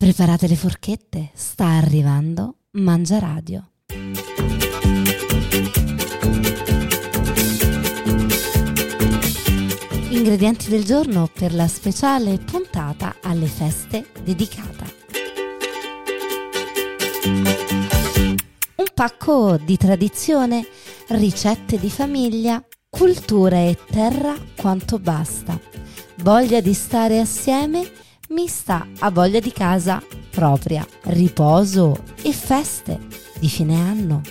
Preparate le forchette, sta arrivando Mangia Radio. Ingredienti del giorno per la speciale puntata alle feste dedicata. Un pacco di tradizione, ricette di famiglia, cultura e terra quanto basta. Voglia di stare assieme mista a voglia di casa propria, riposo e feste di fine anno.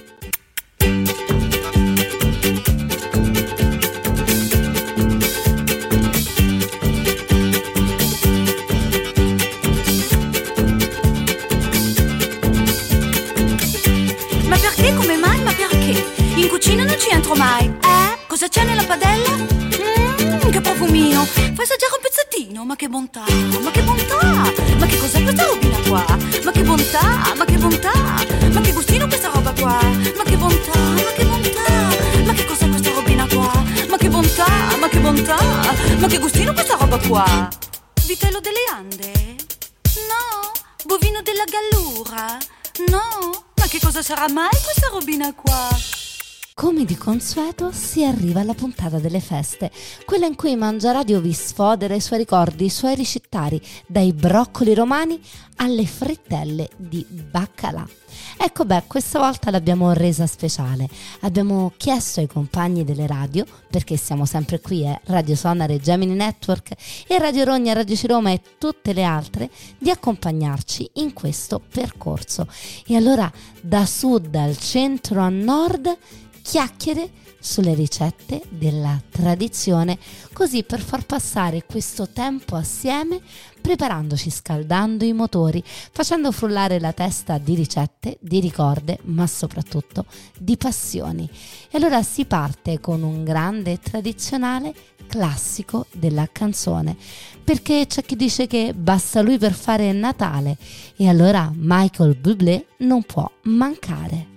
Ma perché? Come mai? Ma perché? In cucina non ci entro mai. Cosa c'è nella padella? Che profumino! Fai assaggiare un pezzettino, ma che bontà, ma che bontà! Ma che cos'è questa robina qua? Ma che bontà, ma che bontà! Ma che gustino questa roba qua? Ma che bontà, ma che bontà! Ma che cos'è questa robina qua? Ma che bontà, ma che bontà! Ma che gustino questa roba qua? Vitello delle Ande? No! Bovino della Gallura? No! Ma che cosa sarà mai questa robina qua? Come di consueto si arriva alla puntata delle feste, quella in cui Mangia Radio vi sfodera i suoi ricordi, i suoi ricettari, dai broccoli romani alle frittelle di baccalà. Ecco questa volta l'abbiamo resa speciale. Abbiamo chiesto ai compagni delle radio, perché siamo sempre qui, Radio Sonare, Gemini Network e Radio Rogna, Radio Ciroma e tutte le altre, di accompagnarci in questo percorso. E allora da sud al centro a nord, chiacchiere sulle ricette della tradizione, così per far passare questo tempo assieme, preparandoci, scaldando i motori, facendo frullare la testa di ricette, di ricordi, ma soprattutto di passioni. E allora si parte con un grande e tradizionale classico della canzone, perché c'è chi dice che basta lui per fare Natale, e allora Michael Bublé non può mancare.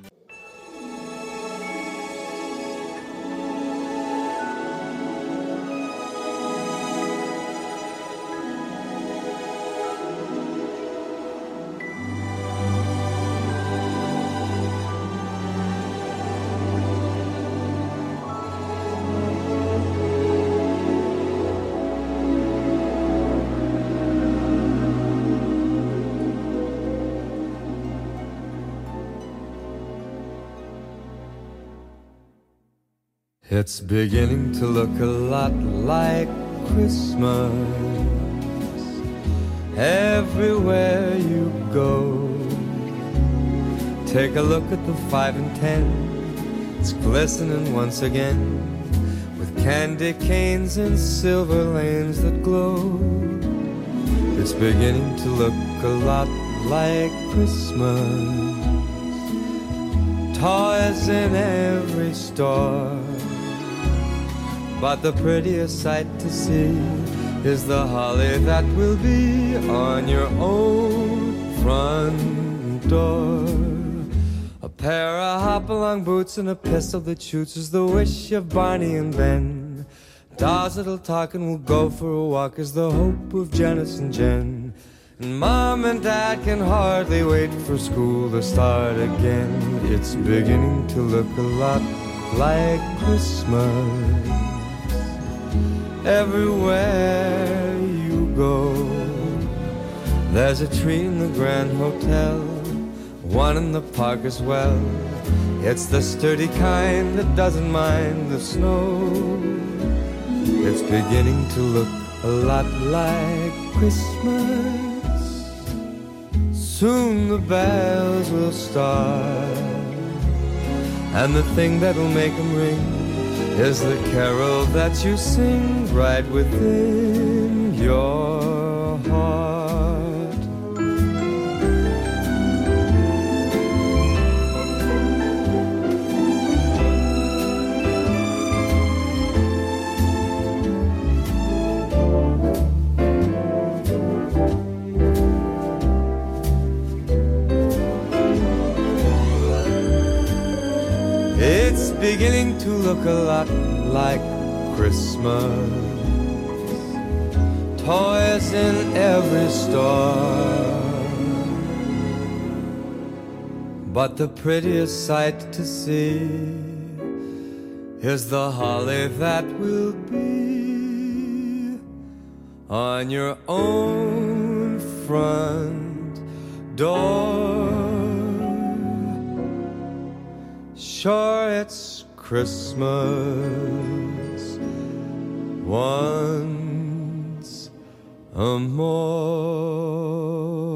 It's beginning to look a lot like Christmas everywhere you go. Take a look at the 5 and 10. It's glistening once again with candy canes and silver lanes that glow. It's beginning to look a lot like Christmas. Toys in every store. But the prettiest sight to see is the holly that will be on your own front door. A pair of hop-along boots and a pistol that shoots is the wish of Barney and Ben. Dolls that'll talk and will go for a walk is the hope of Janice and Jen. And Mom and Dad can hardly wait for school to start again. It's beginning to look a lot like Christmas everywhere you go. There's a tree in the Grand Hotel, one in the park as well. It's the sturdy kind that doesn't mind the snow. It's beginning to look a lot like Christmas. Soon the bells will start, and the thing that'll make them ring is the carol that you sing right within your heart. It's beginning to look a lot like Christmas. Toys in every store. but the prettiest sight to see is the holly that will be on your own front door. Sure, it's Christmas once more.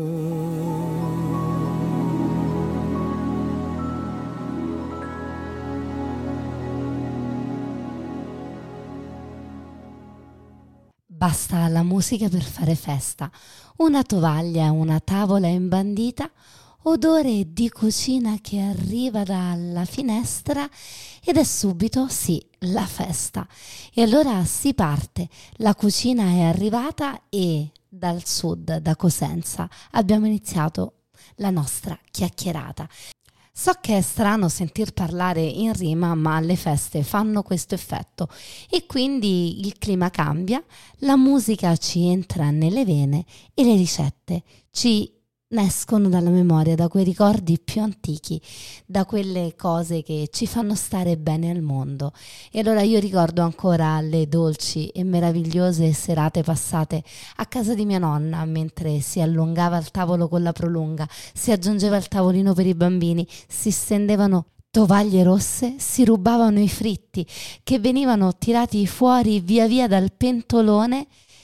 Basta la musica per fare festa, una tovaglia, una tavola imbandita, odore di cucina che arriva dalla finestra ed è subito, sì, la festa. E allora si parte, la cucina è arrivata e dal sud, da Cosenza, abbiamo iniziato la nostra chiacchierata. So che è strano sentir parlare in rima, ma le feste fanno questo effetto e quindi il clima cambia, la musica ci entra nelle vene e le ricette ci escono dalla memoria, da quei ricordi più antichi, da quelle cose che ci fanno stare bene al mondo. E allora io ricordo ancora le dolci e meravigliose serate passate a casa di mia nonna, mentre si allungava il tavolo con la prolunga, si aggiungeva il tavolino per i bambini, si stendevano tovaglie rosse, si rubavano i fritti che venivano tirati fuori via via dal pentolone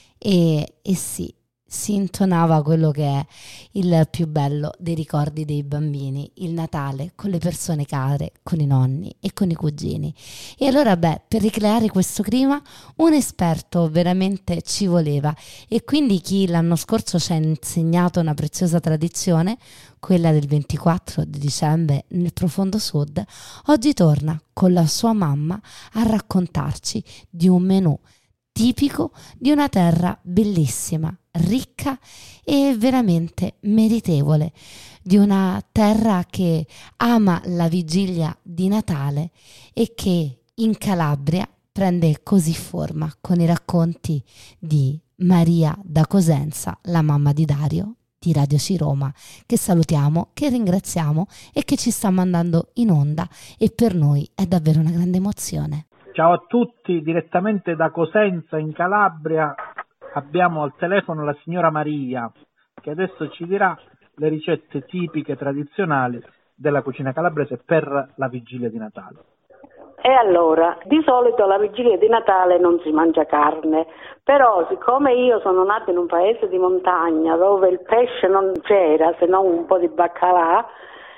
e sì, si intonava quello che è il più bello dei ricordi dei bambini, il Natale con le persone care, con i nonni e con i cugini. E allora per ricreare questo clima un esperto veramente ci voleva, e quindi chi l'anno scorso ci ha insegnato una preziosa tradizione, quella del 24 di dicembre nel profondo sud, oggi torna con la sua mamma a raccontarci di un menù tipico di una terra bellissima, ricca e veramente meritevole, di una terra che ama la vigilia di Natale e che in Calabria prende così forma con i racconti di Maria da Cosenza, la mamma di Dario di Radio C Roma, che salutiamo, che ringraziamo e che ci sta mandando in onda, e per noi è davvero una grande emozione. Ciao a tutti, direttamente da Cosenza in Calabria abbiamo al telefono la signora Maria, che adesso ci dirà le ricette tipiche tradizionali della cucina calabrese per la vigilia di Natale. E allora, di solito alla vigilia di Natale non si mangia carne, però siccome io sono nata in un paese di montagna dove il pesce non c'era se non un po' di baccalà,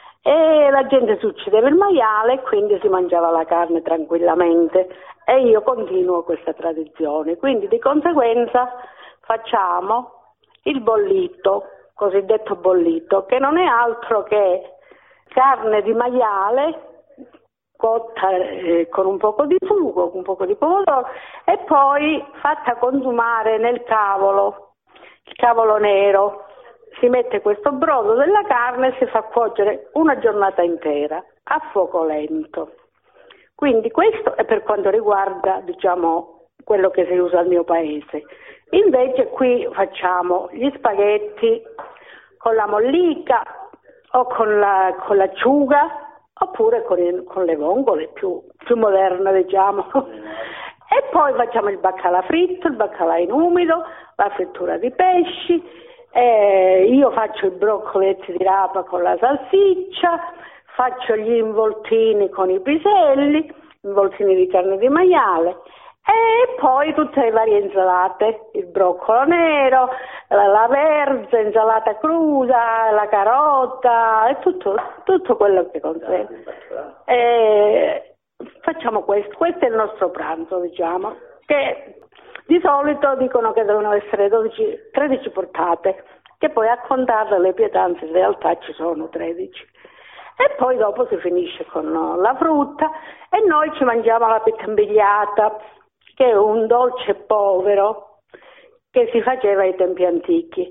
e la gente si uccideva il maiale e quindi si mangiava la carne tranquillamente, e io continuo questa tradizione, quindi di conseguenza facciamo il bollito, cosiddetto bollito, che non è altro che carne di maiale cotta con un poco di sugo, un poco di pomodoro, e poi fatta consumare nel cavolo, il cavolo nero. Si mette questo brodo della carne e si fa cuocere una giornata intera a fuoco lento. Quindi questo è per quanto riguarda, quello che si usa al mio paese. Invece qui facciamo gli spaghetti con la mollica o con l'acciuga, oppure con le vongole più moderne, E poi facciamo il baccalà fritto, il baccalà in umido, la frittura di pesci. Io faccio i broccoletti di rapa con la salsiccia, faccio gli involtini con i piselli, involtini di carne di maiale, e poi tutte le varie insalate, il broccolo nero, la verza, insalata cruda, la carota, e tutto quello che consente. Facciamo questo è il nostro pranzo, che di solito dicono che devono essere 13 portate, che poi a contarle le pietanze in realtà ci sono 13. E poi dopo si finisce con la frutta e noi ci mangiamo la pittambigliata, che è un dolce povero che si faceva ai tempi antichi.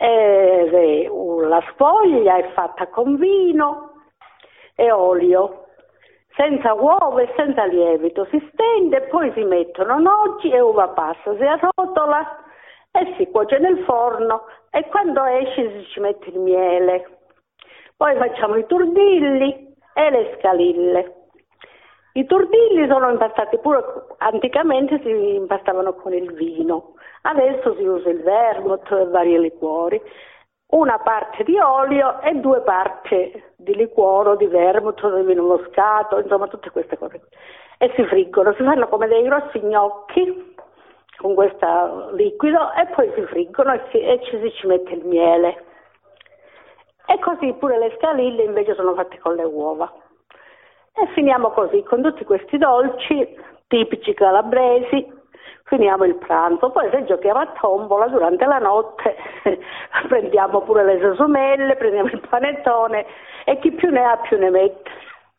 La sfoglia è fatta con vino e olio, senza uova e senza lievito, si stende, poi si mettono noci e uva passa, si arrotola e si cuoce nel forno, e quando esce si ci mette il miele. Poi facciamo i turdilli e le scalille. I turdilli sono impastati pure, anticamente si impastavano con il vino, adesso si usa il vermouth e vari liquori, una parte di olio e 2 parti di liquoro, di vermouth, di vino moscato, insomma tutte queste cose. E si friggono, si fanno come dei grossi gnocchi con questo liquido e poi si friggono e ci mette il miele. E così pure le scalille invece sono fatte con le uova. E finiamo così, con tutti questi dolci tipici calabresi, finiamo il pranzo. Poi se giochiamo a tombola durante la notte prendiamo pure le sesumelle, prendiamo il panettone e chi più ne ha più ne mette.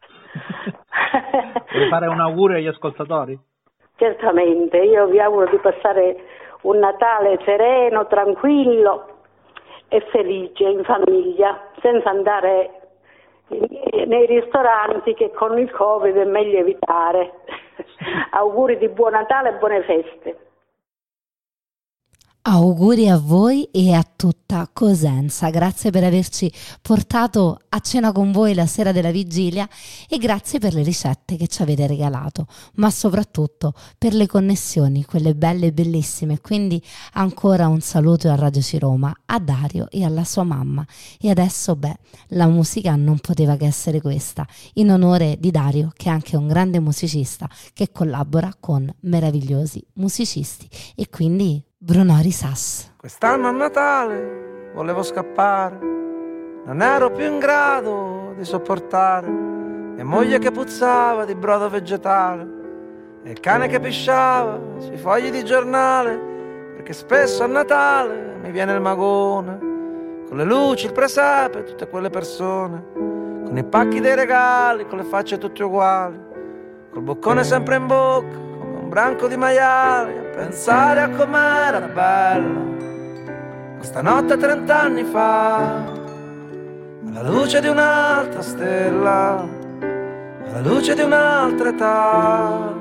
Vuoi fare un augurio agli ascoltatori? Certamente, io vi auguro di passare un Natale sereno, tranquillo e felice in famiglia, senza andare nei ristoranti, che con il Covid è meglio evitare. Auguri di buon Natale e buone feste. Auguri a voi e a tutta Cosenza, grazie per averci portato a cena con voi la sera della vigilia e grazie per le ricette che ci avete regalato, ma soprattutto per le connessioni, quelle belle e bellissime. Quindi ancora un saluto a Radio Ciroma, a Dario e alla sua mamma. E adesso la musica non poteva che essere questa, in onore di Dario, che è anche un grande musicista che collabora con meravigliosi musicisti, e quindi Bruno Risas. Quest'anno a Natale volevo scappare, non ero più in grado di sopportare mia moglie che puzzava di brodo vegetale e il cane che pisciava sui fogli di giornale, perché spesso a Natale mi viene il magone, con le luci, il presepe, tutte quelle persone, con i pacchi dei regali, con le facce tutte uguali, col boccone sempre in bocca, come un branco di maiali, a pensare a com'era bella questa notte 30 anni fa, alla luce di un'altra stella, alla luce di un'altra età.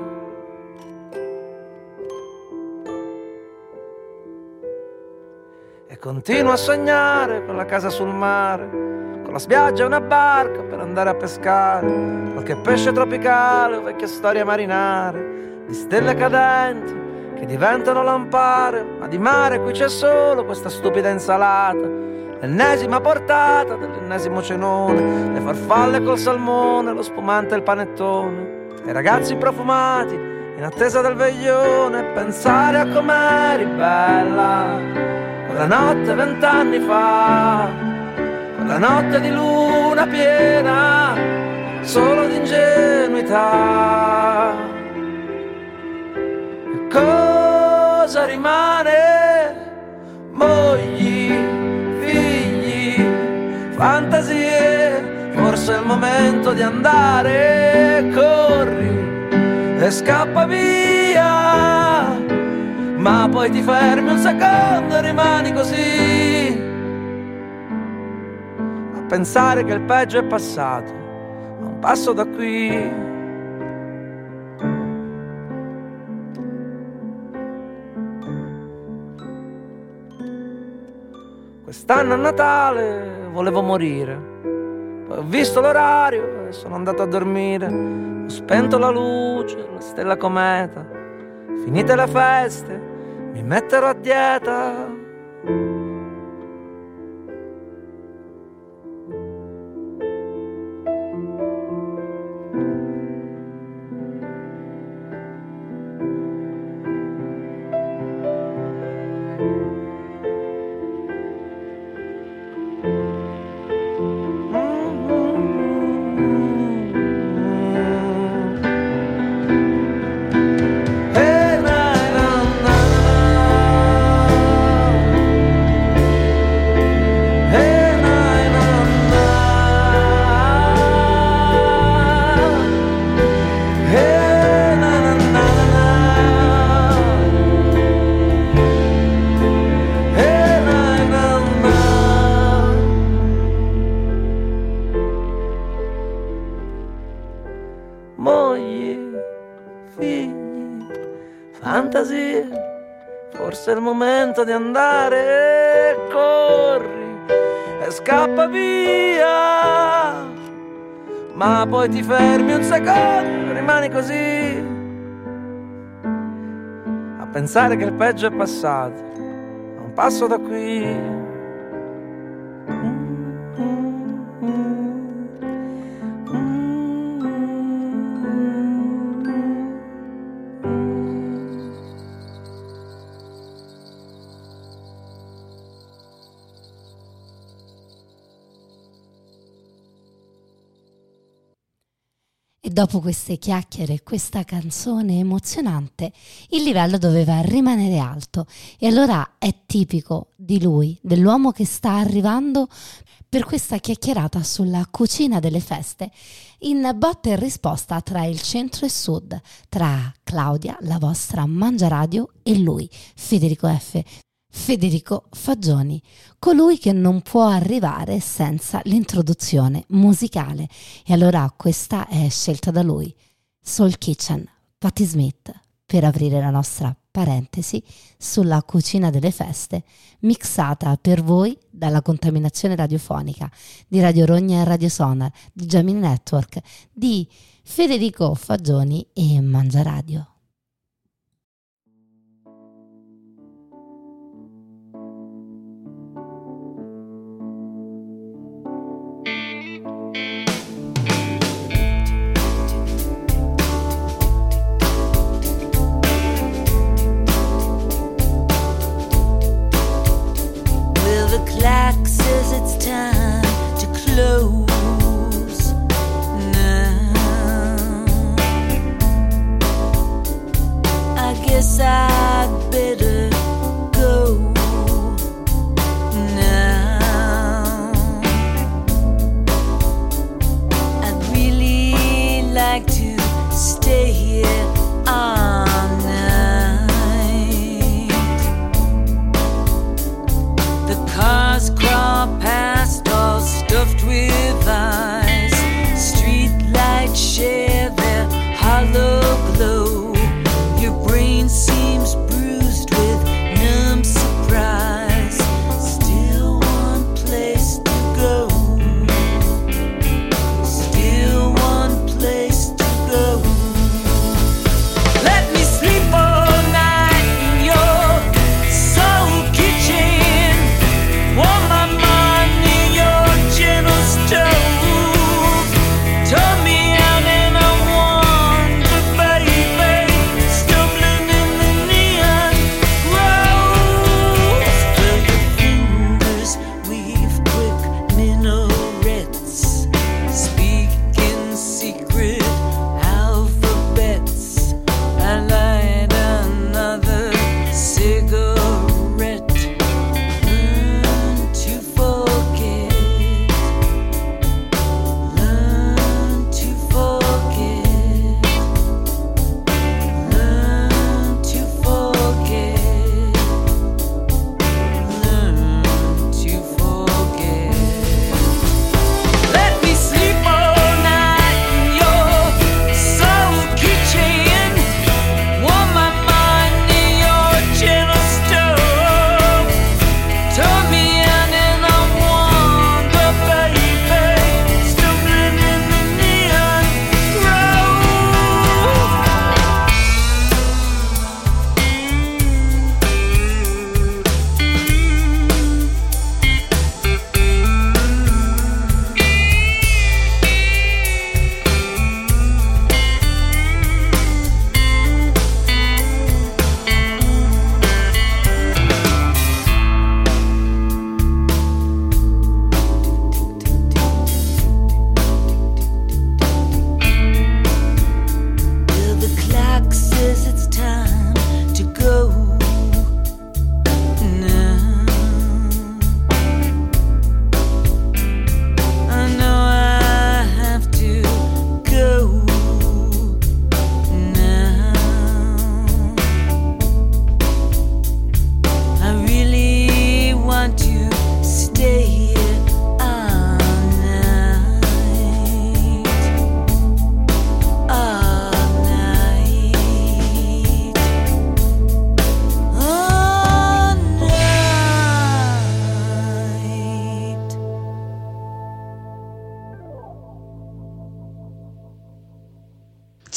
E continuo a sognare con la casa sul mare, con la spiaggia e una barca per andare a pescare, qualche pesce tropicale o vecchie storie marinare, di stelle cadenti che diventano lampare, ma di mare qui c'è solo questa stupida insalata, l'ennesima portata dell'ennesimo cenone, le farfalle col salmone, lo spumante e il panettone, e i ragazzi profumati in attesa del veglione, pensare a com'eri bella quella notte 20 anni fa, quella notte di luna piena, solo di ingenuità. E cosa rimane? Mogli, figli, fantasie, forse è il momento di andare, corri e scappa via, ma poi ti fermi un secondo e rimani così a pensare che il peggio è passato, a un passo da qui. Quest'anno a Natale volevo morire, poi ho visto l'orario e sono andato a dormire, ho spento la luce, la stella cometa, finite le feste mi metterò a dieta. Forse è il momento di andare, corri e e scappa via, ma poi ti fermi un secondo, rimani così a pensare che il peggio è passato, a un passo da qui. E dopo queste chiacchiere e questa canzone emozionante, il livello doveva rimanere alto. E allora è tipico di lui, dell'uomo che sta arrivando per questa chiacchierata sulla cucina delle feste, in botta e risposta tra il centro e sud, tra Claudia, la vostra Mangiaradio, e lui, Federico Fagioni, colui che non può arrivare senza l'introduzione musicale. E allora questa è scelta da lui, Soul Kitchen, Patti Smith, per aprire la nostra parentesi sulla cucina delle feste, mixata per voi dalla contaminazione radiofonica di Radio Rogna e Radio Sonar, di Gemini Network, di Federico Fagioni e Mangiaradio. Clock says it's time to close now.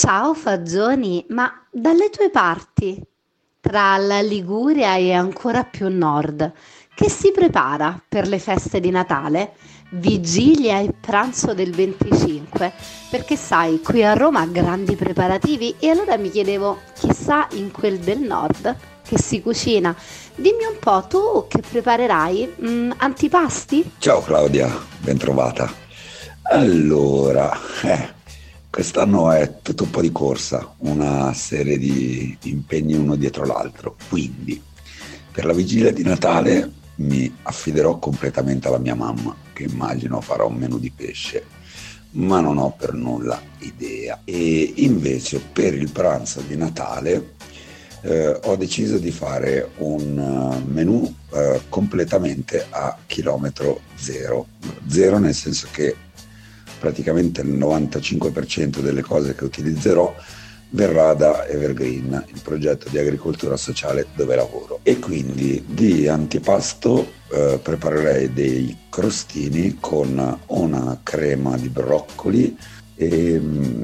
Ciao Fagioni, ma dalle tue parti, tra la Liguria e ancora più nord, che si prepara per le feste di Natale, vigilia e pranzo del 25? Perché sai, qui a Roma grandi preparativi e allora mi chiedevo, chissà in quel del nord che si cucina. Dimmi un po', tu che preparerai? Antipasti? Ciao Claudia, ben trovata. Allora, quest'anno è tutto un po' di corsa, una serie di impegni uno dietro l'altro, quindi per la vigilia di Natale mi affiderò completamente alla mia mamma, che immagino farà un menù di pesce, ma non ho per nulla idea. E invece per il pranzo di Natale ho deciso di fare un menù completamente a chilometro zero, zero nel senso che praticamente il 95% delle cose che utilizzerò verrà da Evergreen, il progetto di agricoltura sociale dove lavoro. E quindi di antipasto preparerei dei crostini con una crema di broccoli e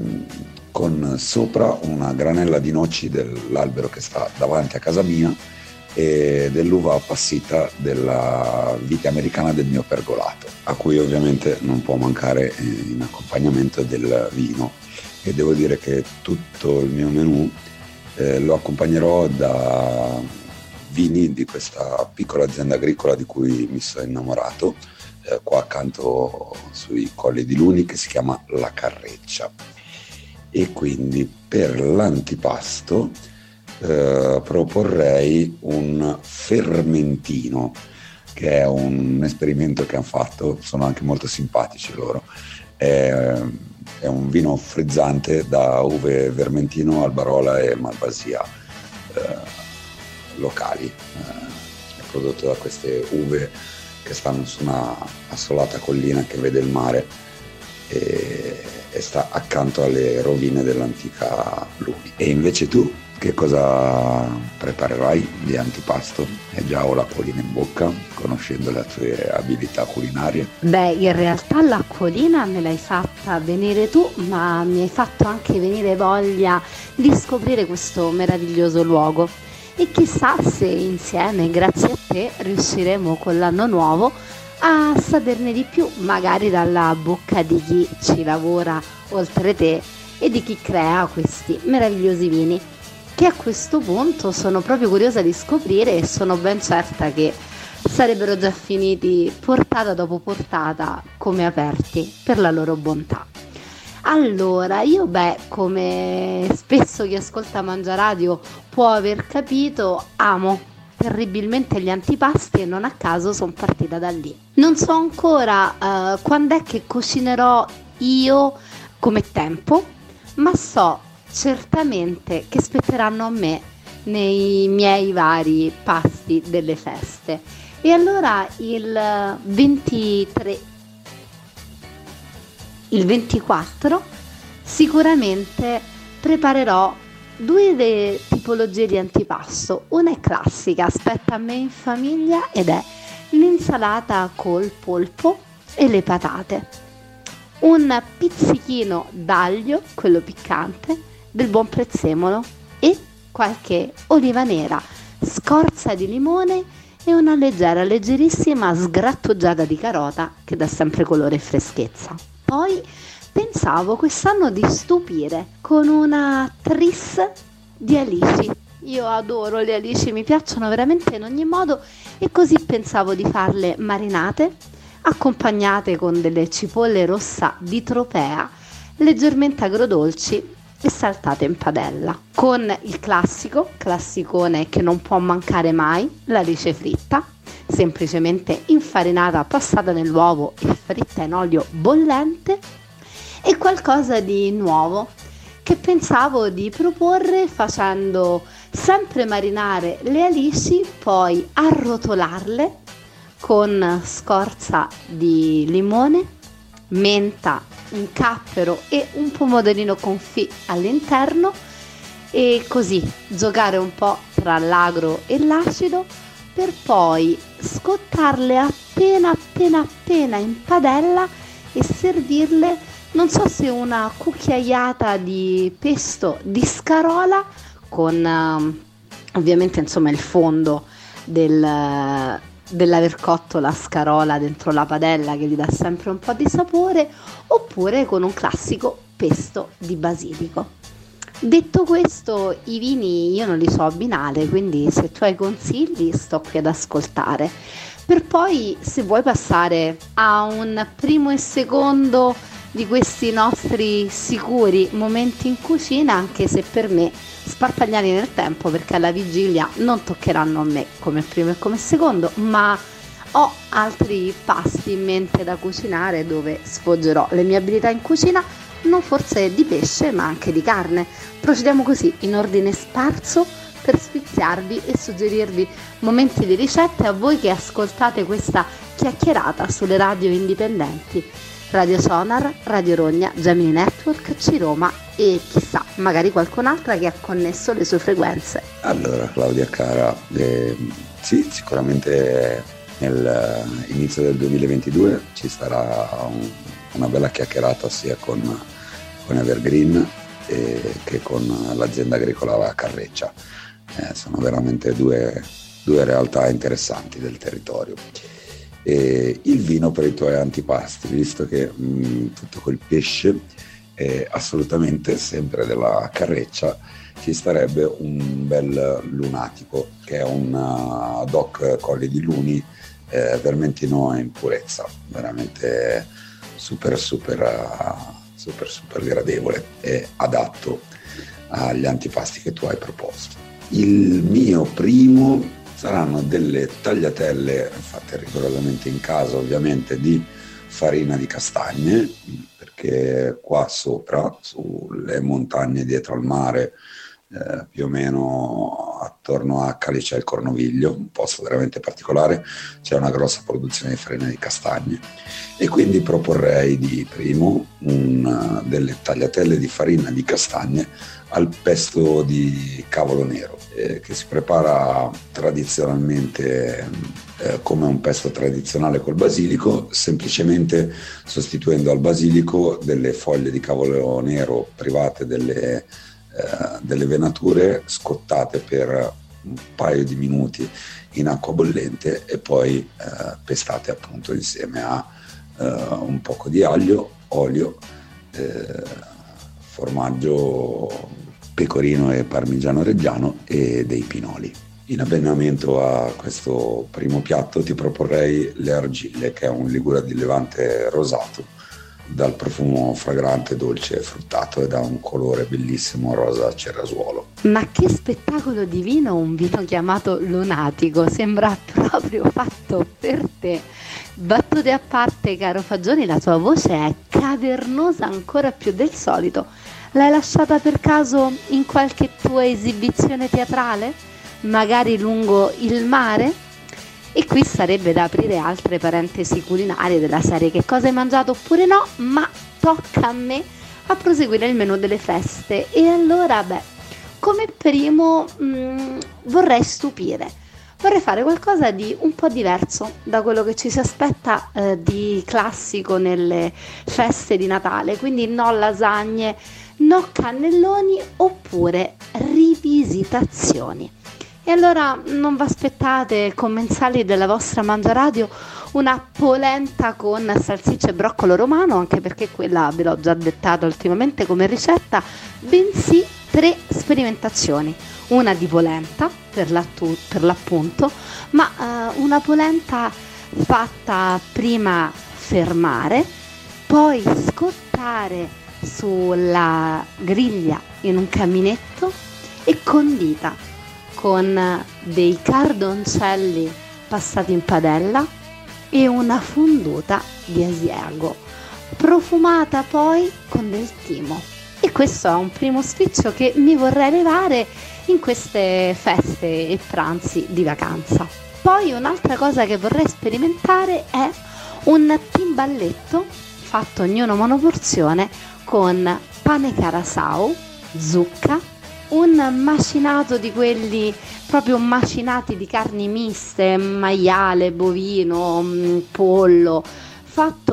con sopra una granella di noci dell'albero che sta davanti a casa mia e dell'uva appassita della vite americana del mio pergolato, a cui ovviamente non può mancare in accompagnamento del vino. E devo dire che tutto il mio menù lo accompagnerò da vini di questa piccola azienda agricola di cui mi sono innamorato, qua accanto sui Colli di Luni, che si chiama La Carreccia. E quindi per l'antipasto proporrei un fermentino, che è un esperimento che hanno fatto, sono anche molto simpatici loro. È un vino frizzante da uve Vermentino, Albarola e Malvasia locali. È prodotto da queste uve che stanno su una assolata collina che vede il mare e sta accanto alle rovine dell'antica Luni. E invece tu che cosa preparerai di antipasto? E già ho l'acquolina in bocca, conoscendo le tue abilità culinarie. Beh, in realtà l'acquolina me l'hai fatta venire tu, ma mi hai fatto anche venire voglia di scoprire questo meraviglioso luogo. E chissà se insieme, grazie a te, riusciremo con l'anno nuovo a saperne di più, magari dalla bocca di chi ci lavora oltre te e di chi crea questi meravigliosi vini, che a questo punto sono proprio curiosa di scoprire e sono ben certa che sarebbero già finiti portata dopo portata come aperti per la loro bontà. Allora, io come spesso chi ascolta Mangiaradio può aver capito, amo terribilmente gli antipasti e non a caso sono partita da lì. Non so ancora quando è che cucinerò io come tempo, ma so certamente che spetteranno a me nei miei vari pasti delle feste. E allora il 24 sicuramente preparerò due tipologie di antipasto. Una è classica, aspetta a me in famiglia, ed è l'insalata col polpo e le patate, un pizzichino d'aglio, quello piccante, del buon prezzemolo e qualche oliva nera, scorza di limone e una leggerissima sgrattugiata di carota che dà sempre colore e freschezza. Poi pensavo quest'anno di stupire con una tris di alici. Io adoro le alici, mi piacciono veramente in ogni modo, e così pensavo di farle marinate, accompagnate con delle cipolle rossa di Tropea, leggermente agrodolci e saltate in padella, con il classicone che non può mancare mai, l'alice fritta, semplicemente infarinata, passata nell'uovo e fritta in olio bollente, e qualcosa di nuovo che pensavo di proporre facendo sempre marinare le alici, poi arrotolarle con scorza di limone, menta, un cappero e un pomodorino confit all'interno, e così giocare un po' tra l'agro e l'acido, per poi scottarle appena in padella e servirle non so se una cucchiaiata di pesto di scarola con ovviamente insomma il fondo dell'aver cotto la scarola dentro la padella che gli dà sempre un po' di sapore, oppure con un classico pesto di basilico. Detto questo, i vini io non li so abbinare, quindi se tu hai consigli sto qui ad ascoltare, per poi, se vuoi, passare a un primo e secondo di questi nostri sicuri momenti in cucina, anche se per me sparpagliati nel tempo, perché alla vigilia non toccheranno a me come primo e come secondo, ma ho altri pasti in mente da cucinare dove sfoggerò le mie abilità in cucina, non forse di pesce ma anche di carne. Procediamo così in ordine sparso per sfiziarvi e suggerirvi momenti di ricette a voi che ascoltate questa chiacchierata sulle radio indipendenti, Radio Sonar, Radio Rogna, Gemini Network, Ciroma e chissà, magari qualcun'altra che ha connesso le sue frequenze. Allora, Claudia cara, sì, sicuramente nell'inizio del 2022 ci sarà una bella chiacchierata sia con Evergreen che con l'azienda agricola Carreccia. Sono veramente due realtà interessanti del territorio. Il vino per i tuoi antipasti, visto che tutto quel pesce è assolutamente sempre della Carreccia, ci starebbe un bel lunatico che è un DOC Colli di Luni vermentino in purezza, veramente super gradevole e adatto agli antipasti che tu hai proposto. Il mio primo saranno delle tagliatelle fatte rigorosamente in casa, ovviamente di farina di castagne, perché qua sopra, sulle montagne dietro al mare, più o meno attorno a Calice al Cornoviglio, un posto veramente particolare, c'è una grossa produzione di farina di castagne e quindi proporrei di primo delle tagliatelle di farina di castagne al pesto di cavolo nero, che si prepara tradizionalmente come un pesto tradizionale col basilico, semplicemente sostituendo al basilico delle foglie di cavolo nero private delle venature, scottate per un paio di minuti in acqua bollente e poi pestate appunto insieme a un poco di aglio, olio, formaggio pecorino e parmigiano reggiano e dei pinoli. In abbinamento a questo primo piatto ti proporrei le argille, che è un ligure di Levante rosato, dal profumo fragrante, dolce e fruttato, e da un colore bellissimo rosa cerasuolo. Ma che spettacolo di vino, un vino chiamato lunatico, sembra proprio fatto per te. Battute a parte, caro Fagioni, la tua voce è cavernosa ancora più del solito. L'hai lasciata per caso in qualche tua esibizione teatrale? Magari lungo il mare? E qui sarebbe da aprire altre parentesi culinarie della serie che cosa hai mangiato oppure no, ma tocca a me a proseguire il menù delle feste. E allora, come primo vorrei stupire. Vorrei fare qualcosa di un po' diverso da quello che ci si aspetta di classico nelle feste di Natale, quindi no lasagne, no cannelloni oppure rivisitazioni. E allora non vi aspettate, commensali della vostra Mangiaradio, una polenta con salsiccia e broccolo romano, anche perché quella ve l'ho già dettata ultimamente come ricetta, bensì 3 sperimentazioni. Una di polenta, per l'appunto, ma una polenta fatta prima fermare, poi scottare sulla griglia in un caminetto e condita con dei cardoncelli passati in padella e una fonduta di asiago, profumata poi con del timo. E questo è un primo sfizio che mi vorrei levare in queste feste e pranzi di vacanza. Poi un'altra cosa che vorrei sperimentare è un timballetto fatto ognuno monoporzione con pane carasau, zucca, un macinato di quelli proprio macinati di carni miste, maiale, bovino, pollo, fatto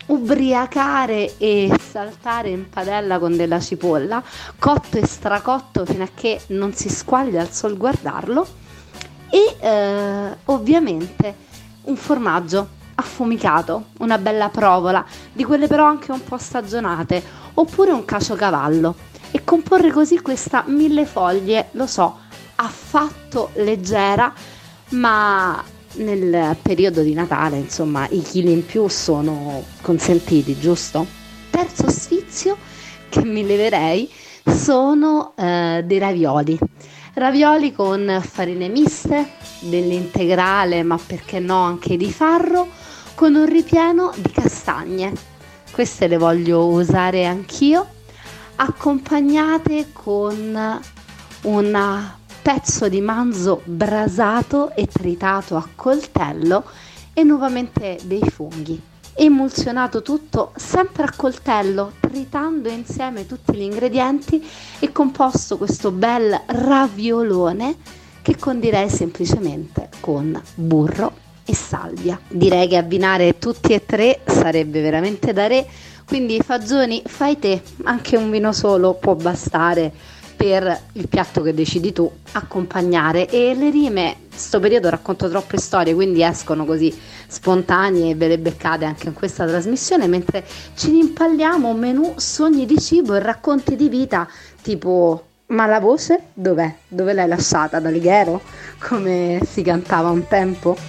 ubriacare e saltare in padella con della cipolla, cotto e stracotto fino a che non si squaglia al sol guardarlo, e ovviamente un formaggio affumicato, una bella provola, di quelle però anche un po' stagionate, oppure un caciocavallo, e comporre così questa millefoglie, lo so, affatto leggera, ma nel periodo di Natale, insomma, i chili in più sono consentiti, giusto? Terzo sfizio che mi leverei sono dei ravioli con farine miste, dell'integrale, ma perché no anche di farro, con un ripieno di castagne. Queste le voglio usare anch'io, accompagnate con un pezzo di manzo brasato e tritato a coltello e nuovamente dei funghi. Emulsionato tutto sempre a coltello, tritando insieme tutti gli ingredienti, e composto questo bel raviolone che condirei semplicemente con burro e salvia. Direi che abbinare tutti e tre sarebbe veramente da re, quindi fagioni fai te, anche un vino solo può bastare per il piatto che decidi tu accompagnare. E le rime, sto periodo racconto troppe storie, quindi escono così spontanee e ve le beccate anche in questa trasmissione, mentre ci rimpalliamo un menù sogni di cibo e racconti di vita, tipo ma la voce dov'è? Dove l'hai lasciata? D'Alghero? Come si cantava un tempo?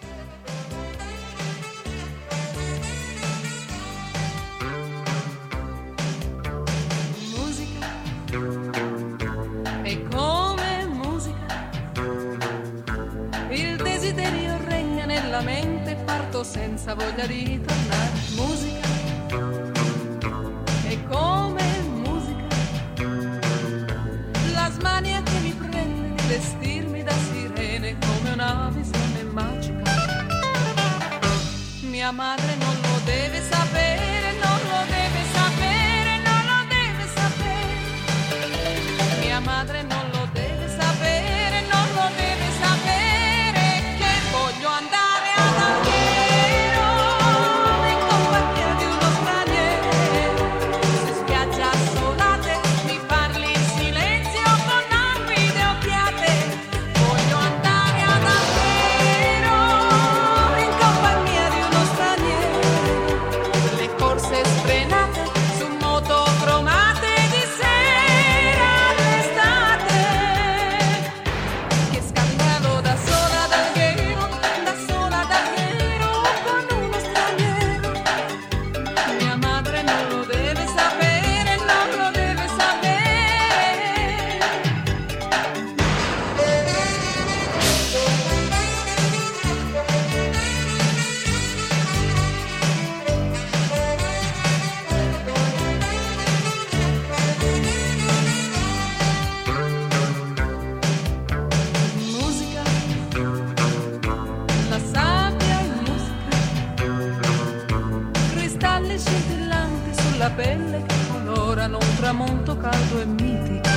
Senza voglia di tornare. Musica è come musica, la smania che mi prende di vestirmi da sirene, come una visione magica. Mia madre non lo deve sapere, non lo deve sapere, non lo deve sapere. Mia madre non lo deve sapere, non lo deve sapere, che voglio andare ad Alghero. Pelle che colorano un tramonto caldo e mitico.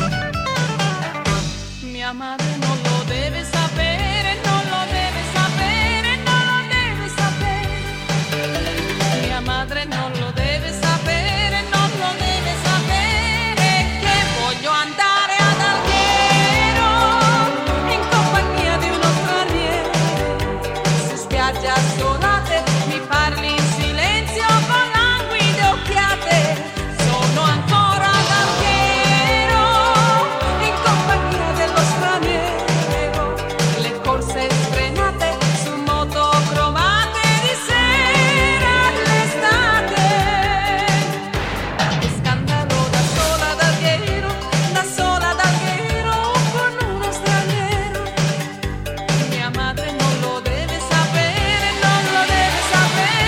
Mia madre non lo deve sapere, non lo deve sapere, non lo deve sapere. Mia madre non lo deve sapere, non lo deve sapere, che voglio andare ad Alghero in compagnia di uno straniero. Su spiagge assolate mi parli in silenzio con languide occhiate. Sono ancora ad Alghero in compagnia dello straniero. Le corse sfrenate su moto cromate di sera all'estate. Che scandalo, da sola ad Alghero, da sola ad Alghero con uno straniero. Mia madre non lo deve sapere, non lo deve sapere.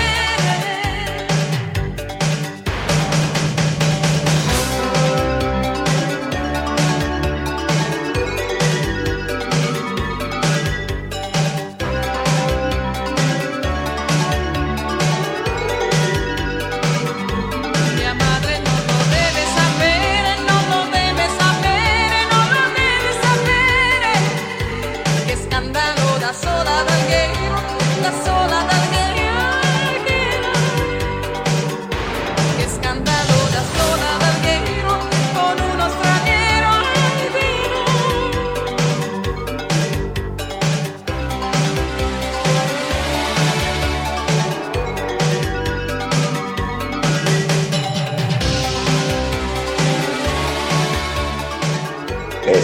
Mia madre non lo deve sapere, non lo deve sapere, non lo deve sapere. Che scandalo, da sola ad Alghero, da sola ad Alghero.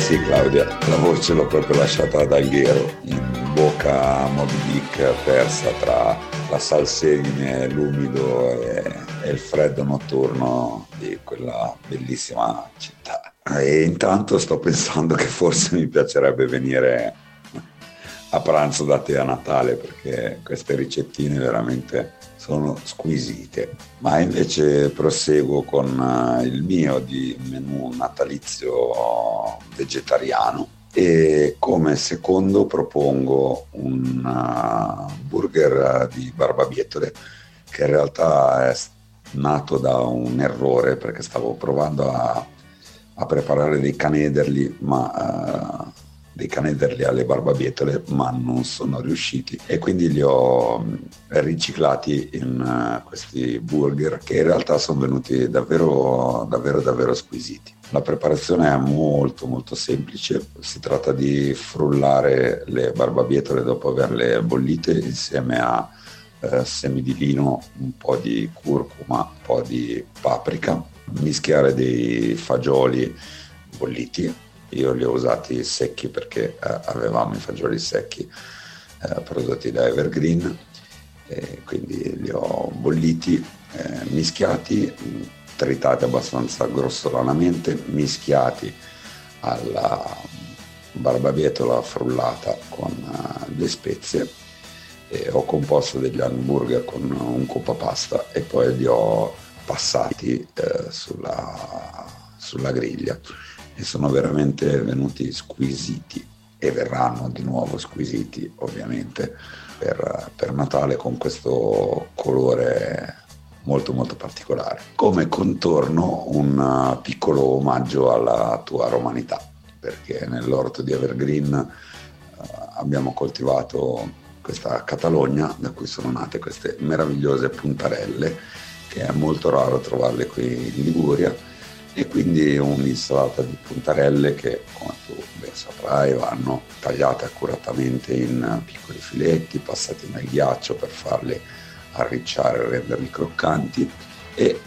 Sì, Claudia, la voce l'ho proprio lasciata ad Alghero, in bocca a Moby Dick, persa tra la salsedine, l'umido e il freddo notturno di quella bellissima città. E intanto sto pensando che forse mi piacerebbe venire a pranzo da te a Natale, perché queste ricettine veramente sono squisite. Ma invece proseguo con il mio di menù natalizio vegetariano e come secondo propongo un burger di barbabietole, che in realtà è nato da un errore, perché stavo provando a preparare dei canederli, dei canederli alle barbabietole, ma non sono riusciti e quindi li ho riciclati in questi burger, che in realtà sono venuti davvero squisiti. La preparazione è molto molto semplice, si tratta di frullare le barbabietole dopo averle bollite insieme a semi di lino, un po' di curcuma, un po' di paprika, mischiare dei fagioli bolliti. Io li ho usati secchi perché avevamo i fagioli secchi prodotti da Evergreen, quindi li ho bolliti, mischiati, tritati abbastanza grossolanamente, mischiati alla barbabietola frullata con le spezie. Ho composto degli hamburger con un coppa pasta e poi li ho passati sulla griglia e sono veramente venuti squisiti e verranno di nuovo squisiti ovviamente per Natale, con questo colore molto molto particolare. Come contorno un piccolo omaggio alla tua romanità, perché nell'orto di Evergreen abbiamo coltivato questa Catalogna da cui sono nate queste meravigliose puntarelle, che è molto raro trovarle qui in Liguria, e quindi un'insalata di puntarelle che, come tu ben saprai, vanno tagliate accuratamente in piccoli filetti, passati nel ghiaccio per farli arricciare e renderli croccanti, e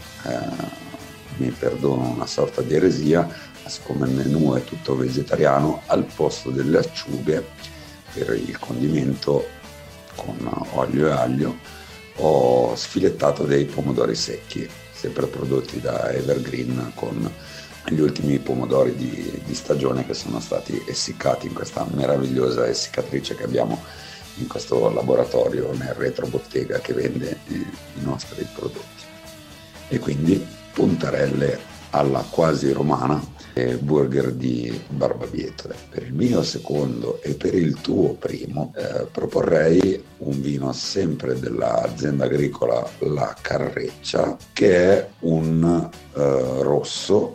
mi perdono una sorta di eresia, siccome il menù è tutto vegetariano, al posto delle acciughe per il condimento con olio e aglio ho sfilettato dei pomodori secchi, sempre prodotti da Evergreen, con gli ultimi pomodori di stagione che sono stati essiccati in questa meravigliosa essiccatrice che abbiamo in questo laboratorio nel retrobottega che vende i nostri prodotti. E quindi puntarelle alla quasi romana e burger di barbabietole. Per il mio secondo e per il tuo primo proporrei un vino sempre dell'azienda agricola La Carreccia, che è un rosso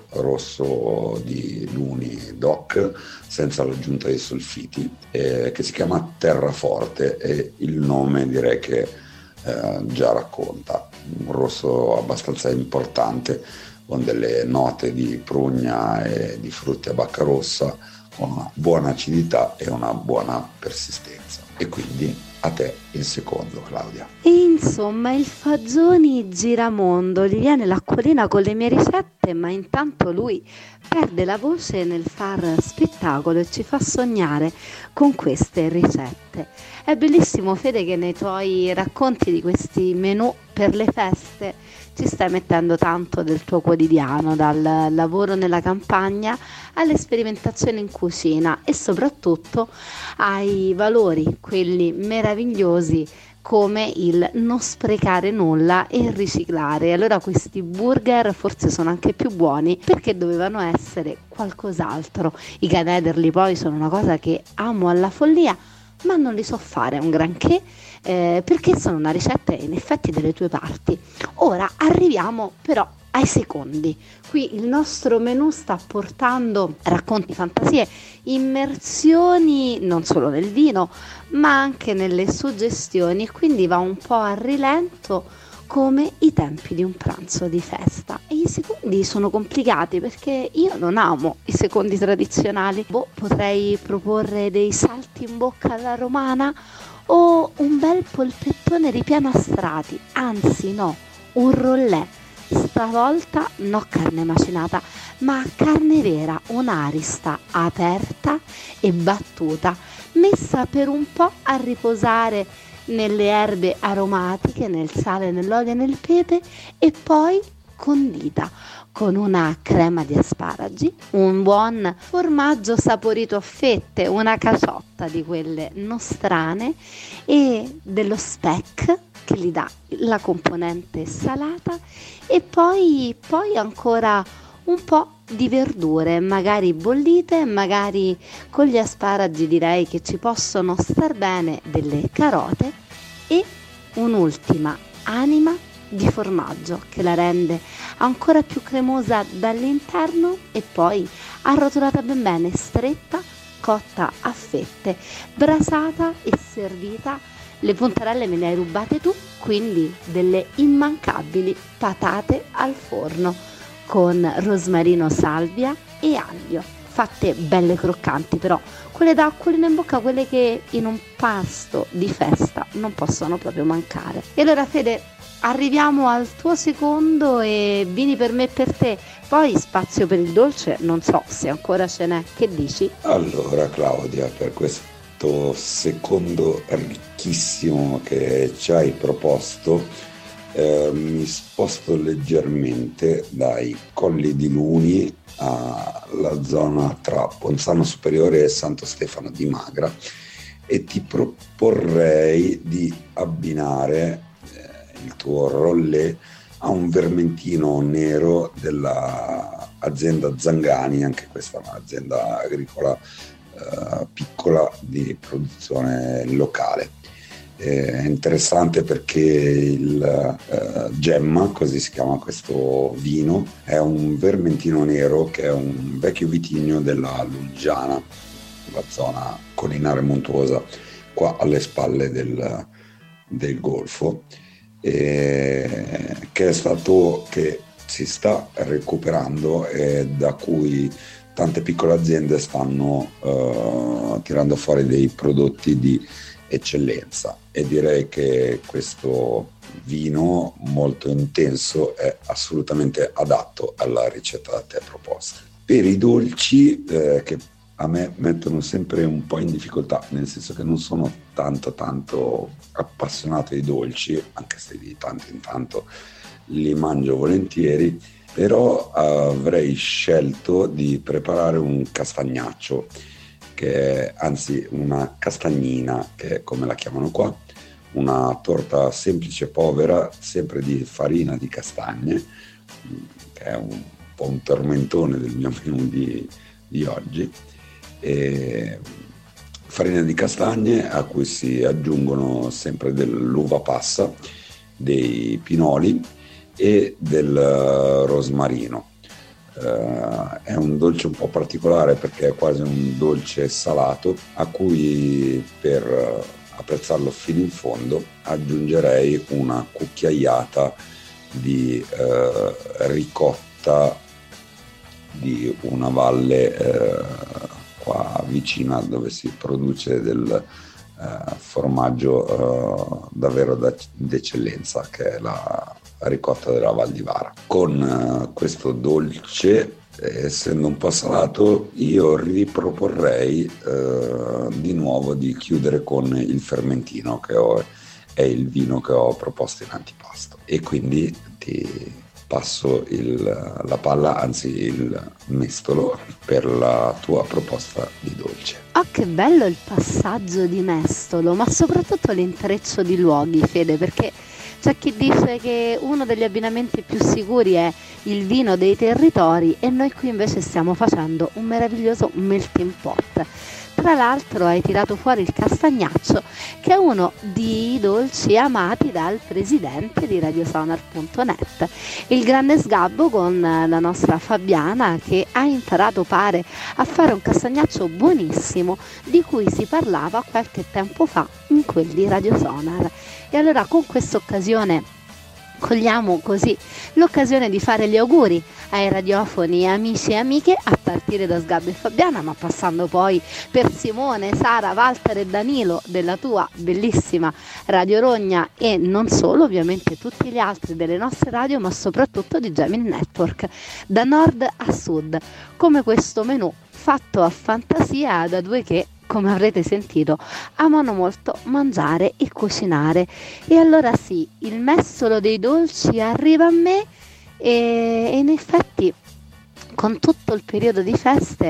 di Luni DOC senza l'aggiunta di solfiti, che si chiama Terraforte, e il nome direi che già racconta. Un rosso abbastanza importante, con delle note di prugna e di frutti a bacca rossa, con una buona acidità e una buona persistenza. E quindi a te il secondo, Claudia. E insomma il Fagioni giramondo, gli viene l'acquolina con le mie ricette, ma intanto lui perde la voce nel far spettacolo e ci fa sognare con queste ricette. È bellissimo, Fede, che nei tuoi racconti di questi menù per le feste ci stai mettendo tanto del tuo quotidiano, dal lavoro nella campagna alle sperimentazioni in cucina e soprattutto ai valori, quelli meravigliosi come il non sprecare nulla e riciclare. Allora questi burger forse sono anche più buoni perché dovevano essere qualcos'altro. I canederli poi sono una cosa che amo alla follia, ma non li so fare un granché, perché sono una ricetta in effetti delle tue parti. Ora arriviamo però ai secondi. Qui il nostro menù sta portando racconti, fantasie, immersioni non solo nel vino ma anche nelle suggestioni, e quindi va un po' a rilento come i tempi di un pranzo di festa. E i secondi sono complicati perché io non amo i secondi tradizionali. Potrei proporre dei salti in bocca alla romana o un bel polpettone ripieno a strati, anzi no, un rollè. Stavolta no carne macinata, ma carne vera, un'arista aperta e battuta, messa per un po' a riposare nelle erbe aromatiche, nel sale, nell'olio e nel pepe, e poi condita con una crema di asparagi, un buon formaggio saporito a fette, una caciotta di quelle nostrane e dello speck che gli dà la componente salata, e poi ancora un po' di verdure, magari bollite, magari con gli asparagi direi che ci possono star bene, delle carote e un'ultima anima di formaggio che la rende ancora più cremosa dall'interno, e poi arrotolata ben bene, stretta, cotta a fette, brasata e servita. Le puntarelle me le hai rubate tu, quindi delle immancabili patate al forno con rosmarino, salvia e aglio, fatte belle croccanti, però quelle da acquolina in bocca, quelle che in un pasto di festa non possono proprio mancare. E allora Fede, arriviamo al tuo secondo e vini per me e per te, poi spazio per il dolce, non so se ancora ce n'è, che dici? Allora Claudia, per questo secondo ricchissimo che ci hai proposto, mi sposto leggermente dai Colli di Luni alla zona tra Ponzano Superiore e Santo Stefano di Magra, e ti proporrei di abbinare il tuo rollè a un vermentino nero della azienda Zangani, anche questa è un'azienda agricola piccola di produzione locale. È interessante perché il Gemma, così si chiama questo vino, è un vermentino nero che è un vecchio vitigno della Luggiana, la zona collinare montuosa qua alle spalle del Golfo, che si sta recuperando e da cui tante piccole aziende stanno tirando fuori dei prodotti di eccellenza, e direi che questo vino molto intenso è assolutamente adatto alla ricetta da te proposta. Per i dolci, che a me mettono sempre un po' in difficoltà, nel senso che non sono tanto appassionato ai dolci, anche se di tanto in tanto li mangio volentieri, però avrei scelto di preparare un castagnaccio, che è anzi una castagnina, che è come la chiamano qua, una torta semplice povera, sempre di farina di castagne, che è un po' un tormentone del mio menù di oggi. E farina di castagne a cui si aggiungono sempre dell'uva passa, dei pinoli e del rosmarino. È un dolce un po' particolare perché è quasi un dolce salato, a cui per apprezzarlo fino in fondo aggiungerei una cucchiaiata di ricotta di una valle qua vicina, dove si produce del formaggio davvero d'eccellenza, che è la ricotta della Val di Vara. Con questo dolce, essendo un po' salato, io riproporrei di nuovo di chiudere con il fermentino, che è il vino che ho proposto in antipasto, e quindi ti passo la palla, anzi il mestolo, per la tua proposta di dolce. Oh, che bello il passaggio di mestolo, ma soprattutto l'intreccio di luoghi, Fede, perché c'è chi dice che uno degli abbinamenti più sicuri è il vino dei territori, e noi qui invece stiamo facendo un meraviglioso melting pot. Tra l'altro hai tirato fuori il castagnaccio, che è uno dei dolci amati dal presidente di radiosonar.net, il grande sgabbo con la nostra Fabiana, che ha imparato, pare, a fare un castagnaccio buonissimo di cui si parlava qualche tempo fa in quel di Radio Sonar. E allora, con questa occasione Cogliamo così l'occasione di fare gli auguri ai radiofoni amici e amiche, a partire da Sgabbo e Fabiana, ma passando poi per Simone, Sara, Walter e Danilo della tua bellissima Radio Rogna, e non solo, ovviamente tutti gli altri delle nostre radio, ma soprattutto di Gemini Network, da nord a sud, come questo menù fatto a fantasia da due che, come avrete sentito, amano molto mangiare e cucinare. E allora sì, il mestolo dei dolci arriva a me, e in effetti con tutto il periodo di feste,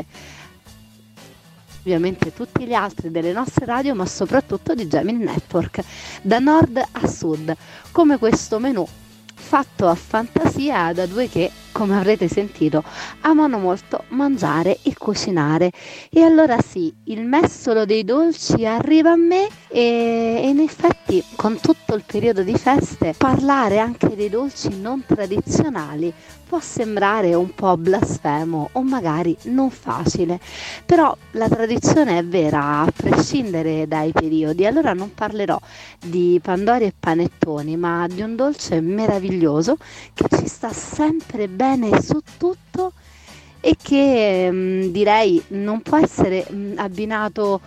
ovviamente tutti gli altri delle nostre radio, ma soprattutto di Gemini Network, da nord a sud, come questo menù fatto a fantasia da due che, come avrete sentito, amano molto mangiare e cucinare. E allora sì, il mestolo dei dolci arriva a me, e in effetti con tutto il periodo di feste parlare anche dei dolci non tradizionali può sembrare un po' blasfemo o magari non facile, però la tradizione è vera a prescindere dai periodi. Allora non parlerò di pandori e panettoni, ma di un dolce meraviglioso che ci sta sempre bene su tutto e che direi non può essere abbinato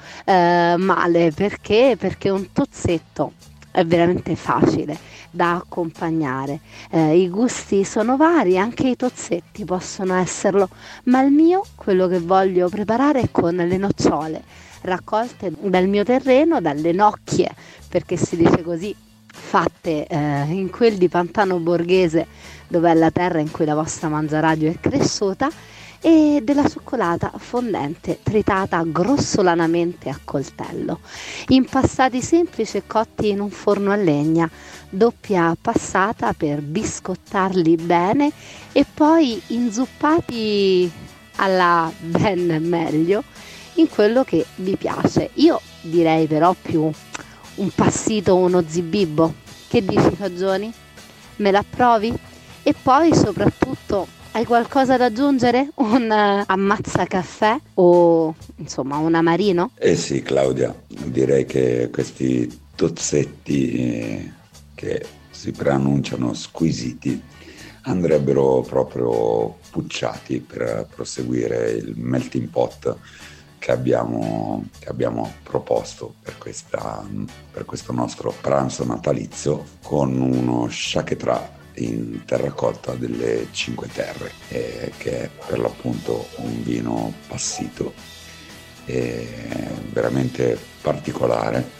male, perché un tozzetto è veramente facile da accompagnare. I gusti sono vari, anche i tozzetti possono esserlo, ma il mio, quello che voglio preparare, è con le nocciole raccolte dal mio terreno, dalle nocchie, perché si dice così, fatte in quel di Pantano Borghese, dove è la terra in cui la vostra Mangiaradio è cresciuta, e della cioccolata fondente tritata grossolanamente a coltello, impastati semplici e cotti in un forno a legna, doppia passata per biscottarli bene e poi inzuppati alla ben meglio in quello che vi piace. Io direi però più un passito o uno zibibbo. Che dici, Fagioni? Me l'approvi? E poi soprattutto, hai qualcosa da aggiungere? Un ammazzacaffè o insomma un amarino? Eh sì, Claudia, direi che questi tozzetti che si preannunciano squisiti andrebbero proprio pucciati per proseguire il melting pot che abbiamo proposto per questo nostro pranzo natalizio, con uno chaquetrà in terracotta delle Cinque Terre, che è per l'appunto un vino passito veramente particolare,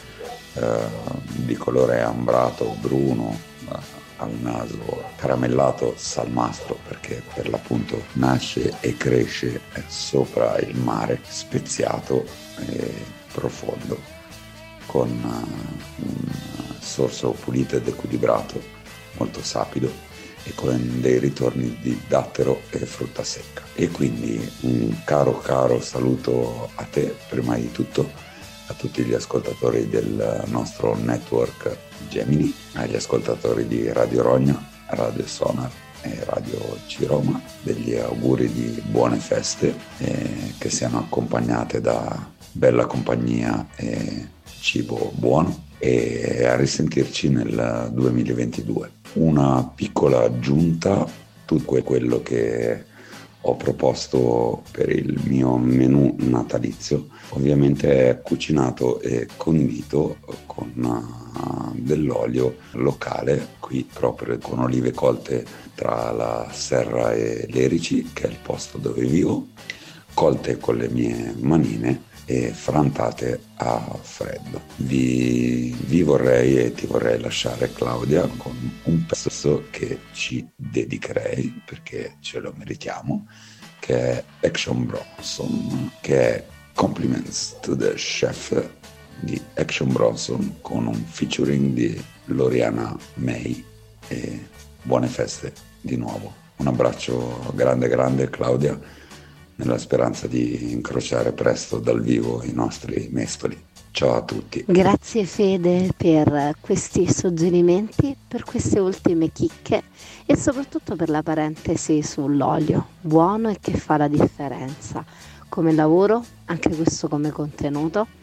di colore ambrato bruno, al naso caramellato salmastro, perché per l'appunto nasce e cresce sopra il mare, speziato e profondo, con un sorso pulito ed equilibrato, molto sapido, e con dei ritorni di dattero e frutta secca. E quindi un caro saluto a te, prima di tutto, a tutti gli ascoltatori del nostro network Gemini, agli ascoltatori di Radio Rogna, Radio Sonar e Radio Ciroma, degli auguri di buone feste, che siano accompagnate da bella compagnia e cibo buono, e a risentirci nel 2022. Una piccola aggiunta: tutto quello che ho proposto per il mio menù natalizio ovviamente è cucinato e condito con dell'olio locale, qui proprio con olive colte tra la Serra e l'Erici, che è il posto dove vivo, colte con le mie manine e frantate a freddo. Vi vorrei e ti vorrei lasciare, Claudia, con un pezzo che ci dedicherei, perché ce lo meritiamo, che è Action Bronson, che è Compliments to the Chef di Action Bronson, con un featuring di Loriana May. E buone feste di nuovo. Un abbraccio grande, Claudia, nella speranza di incrociare presto dal vivo i nostri mestoli. Ciao a tutti. Grazie Fede per questi suggerimenti, per queste ultime chicche e soprattutto per la parentesi sull'olio, buono e che fa la differenza come lavoro, anche questo come contenuto.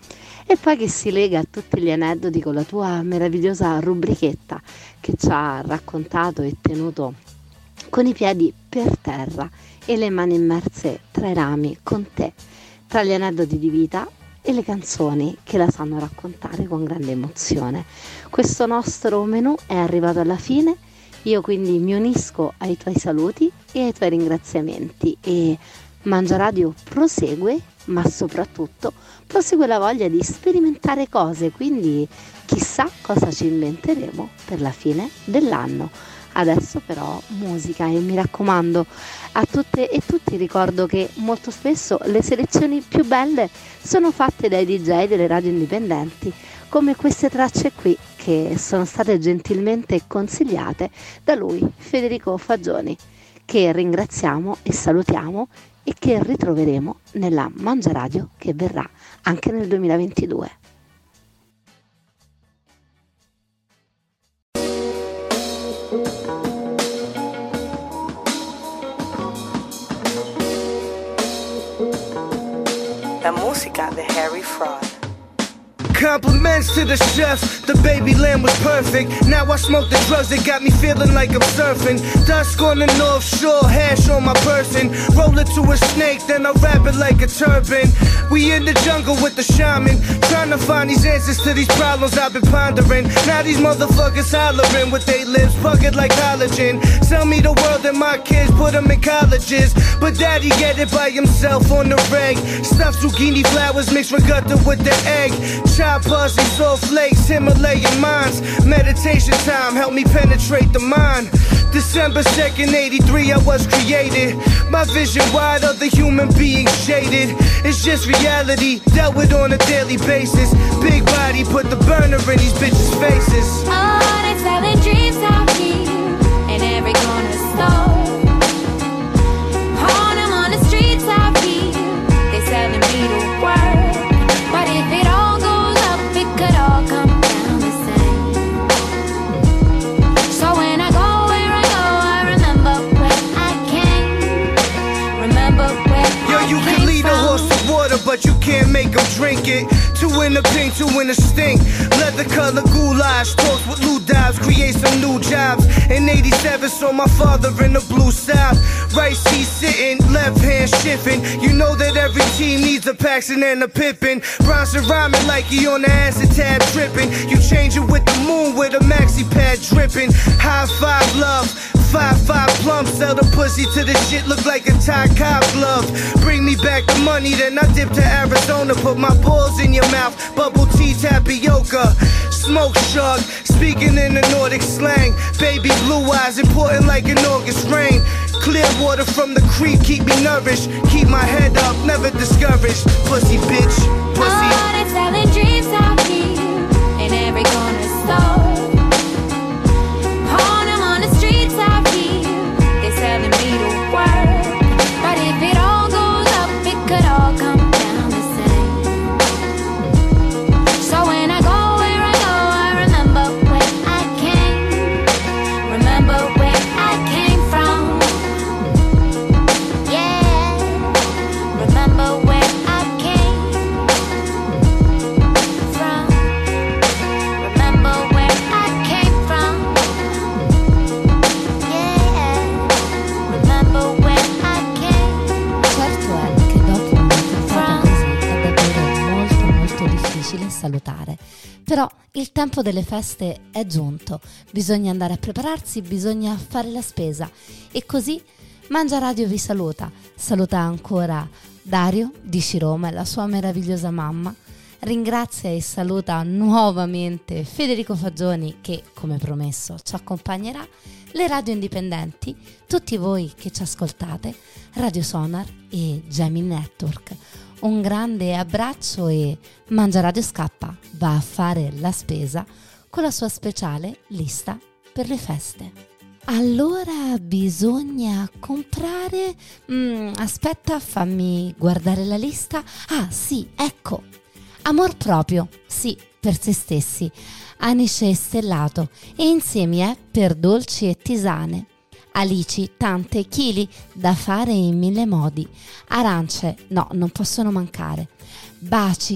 e poi che si lega a tutti gli aneddoti con la tua meravigliosa rubrichetta che ci ha raccontato e tenuto con i piedi per terra e le mani immerse tra i rami con te, tra gli aneddoti di vita e le canzoni che la sanno raccontare con grande emozione. Questo nostro menù è arrivato alla fine, io quindi mi unisco ai tuoi saluti e ai tuoi ringraziamenti e Mangia Radio prosegue, ma soprattutto prosegue la voglia di sperimentare cose, quindi chissà cosa ci inventeremo per la fine dell'anno. Adesso però musica e mi raccomando, a tutte e tutti ricordo che molto spesso le selezioni più belle sono fatte dai DJ delle radio indipendenti, come queste tracce qui che sono state gentilmente consigliate da lui, Federico Fagioni, che ringraziamo e salutiamo e che ritroveremo nella Mangia Radio che verrà anche nel 2022. La musica de Harry Fraud. Compliments to the chefs, the baby lamb was perfect. Now I smoke the drugs that got me feeling like I'm surfing. Dusk on the North Shore, hash on my person. Roll it to a snake, then I wrap it like a turban. We in the jungle with the shaman, trying to find these answers to these problems I've been pondering. Now these motherfuckers hollering with they lips, bucket like collagen. Sell me the world and my kids, put them in colleges. But daddy get it by himself on the reg. Stuffed zucchini flowers mixed with gutter with the egg. Chop pussy, soft flakes, Himalayan minds. Meditation time, help me penetrate the mind. December 2nd, 83, I was created. My vision wide of the human being shaded. It's just reality, dealt with on a daily basis. Big body, put the burner in these bitches' faces. Oh, they selling dreams out here in every corner store. On them on the streets out here, they selling me to work. But if it all goes up, it could all come down the same. So when I go where I go, I remember where I came. Remember where Yo, I you came can lead a from. horse to water, but you can't make him drink it. Two in the pink, two in the stink. Leather color goulash, toast with Lou Dives, create some new jobs. In 87, saw my father in the blue south. Right seat sitting, left hand shifting. You know that every team needs a Paxton and a Pippin. Bronson rhyming like he on the acid tab tripping. You change it with the moon with a maxi pad dripping. High five love. 5'5" plump, sell the pussy to the shit look like a tie cop glove. Bring me back the money, then I dip to Arizona. Put my balls in your mouth, bubble tea tapioca. Smoke shark, speaking in the Nordic slang. Baby blue eyes, important like an August rain. Clear water from the creek, keep me nourished. Keep my head up, never discouraged. Pussy bitch, pussy. Oh, they selling dreams out here in every corner store. On them on the streets out here, they selling me to work. But if it all goes up, it could all come down the same. So when I go where I go, I remember where I came. Remember where I came from. Yeah, remember where I came from. Remember where I came from. Yeah, remember where I came. Certo è che dopo una puntata così è davvero molto difficile salutare, però il tempo delle feste è giunto, bisogna andare a prepararsi, bisogna fare la spesa e così Mangia Radio vi saluta ancora Dario di Ciroma e la sua meravigliosa mamma, ringrazia e saluta nuovamente Federico Fagioni che come promesso ci accompagnerà, le radio indipendenti, tutti voi che ci ascoltate, Radio Sonar e Gemini Network. Un grande abbraccio e Mangia Radio scappa, va a fare la spesa con la sua speciale lista per le feste. Allora bisogna comprare... aspetta, fammi guardare la lista. Ah sì, ecco. Amor proprio, sì, per se stessi. Anice stellato e insieme per dolci e tisane. Alici, tante chili da fare in 1000 modi. Arance, no, non possono mancare. Baci,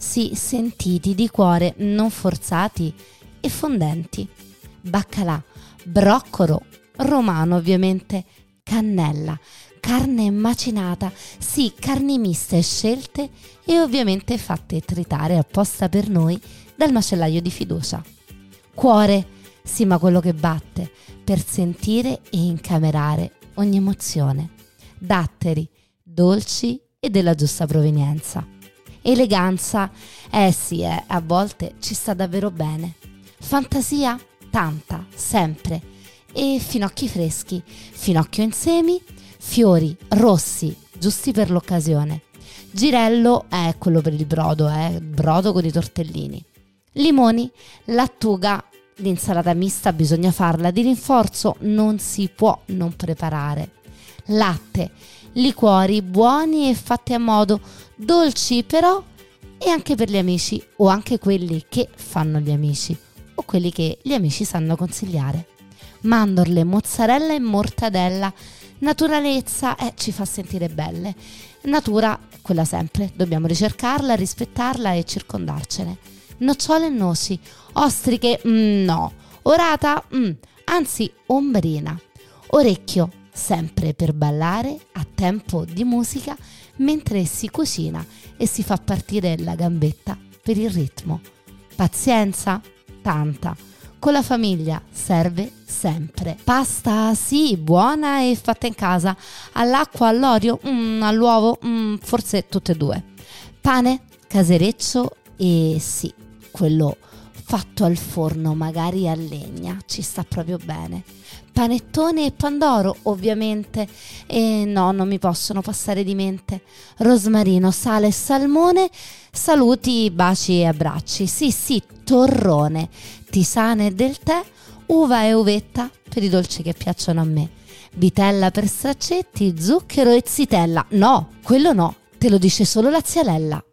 sì, sentiti, di cuore, non forzati e fondenti. Baccalà, broccolo, romano ovviamente, cannella, carne macinata, sì, carni miste scelte e ovviamente fatte tritare apposta per noi dal macellaio di fiducia. Cuore, sì, ma quello che batte, per sentire e incamerare ogni emozione. Datteri, dolci e della giusta provenienza. Eleganza, sì, a volte ci sta davvero bene. Fantasia, tanta, sempre. E finocchi freschi, finocchio in semi, fiori rossi, giusti per l'occasione. Girello è quello per il brodo, brodo con i tortellini. Limoni, lattuga, l'insalata mista bisogna farla, di rinforzo non si può non preparare. Latte, liquori buoni e fatti a modo, dolci però, e anche per gli amici o anche quelli che fanno gli amici o quelli che gli amici sanno consigliare. Mandorle, mozzarella e mortadella, naturalezza ci fa sentire belle. Natura, quella sempre, dobbiamo ricercarla, rispettarla e circondarcene. Nocciole e noci, ostriche, no, orata, anzi ombrina. Orecchio, sempre per ballare a tempo di musica mentre si cucina e si fa partire la gambetta per il ritmo. Pazienza, tanta. Con la famiglia serve sempre. Pasta, sì, buona e fatta in casa. All'acqua, all'olio, all'uovo, forse tutte e due. Pane, casereccio e sì, quello fatto al forno, magari a legna, ci sta proprio bene. Panettone e pandoro, ovviamente, e no, non mi possono passare di mente. Rosmarino, sale e salmone, saluti, baci e abbracci. Sì, torrone, tisane del tè, uva e uvetta per i dolci che piacciono a me. Vitella per straccetti, zucchero e zitella. No, quello no, te lo dice solo la zia Lella.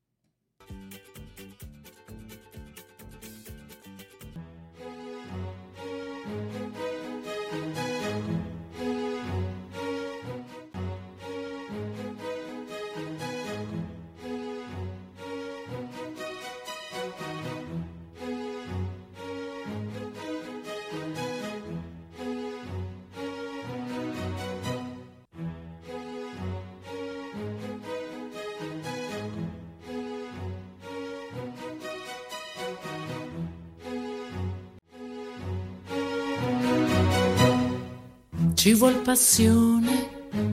Ci vuol passione,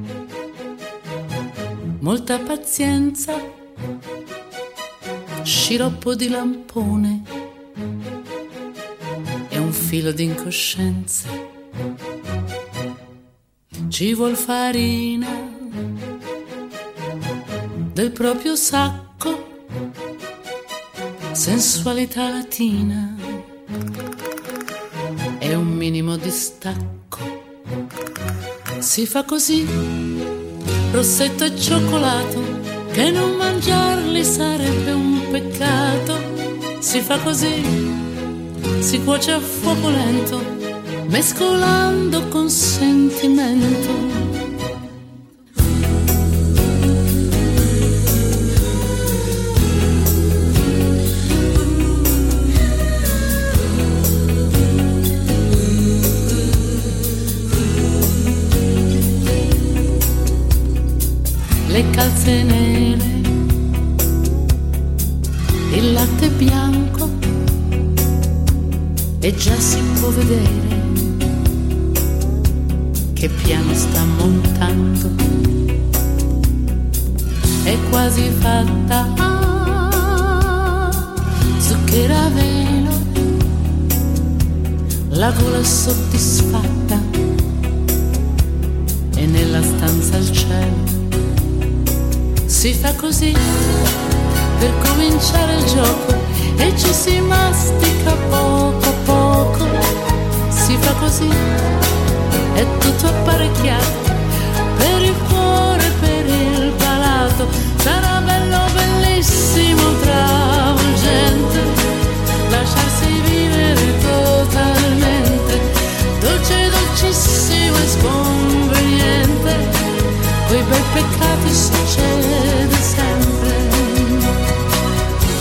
molta pazienza, sciroppo di lampone e un filo di incoscienza. Ci vuol farina del proprio sacco, sensualità latina e un minimo di stacco. Si fa così, rossetto e cioccolato, che non mangiarli sarebbe un peccato. Si fa così, si cuoce a fuoco lento, mescolando con sentimento. Le calze nere, il latte bianco, e già si può vedere che piano sta montando. È quasi fatta, zucchera a velo, la gola è soddisfatta e nella stanza il cielo. Si fa così per cominciare il gioco e ci si mastica poco a poco. Si fa così, è tutto apparecchiato per il cuore e per il palato. Sarà bello, bellissimo, travolgente lasciarsi vivere totalmente, dolce, dolcissimo e sconveniente. Quei bei peccati succede sempre.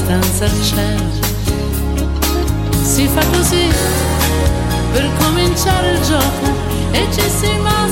distanza al cielo. Si fa così per cominciare il gioco e ci si manda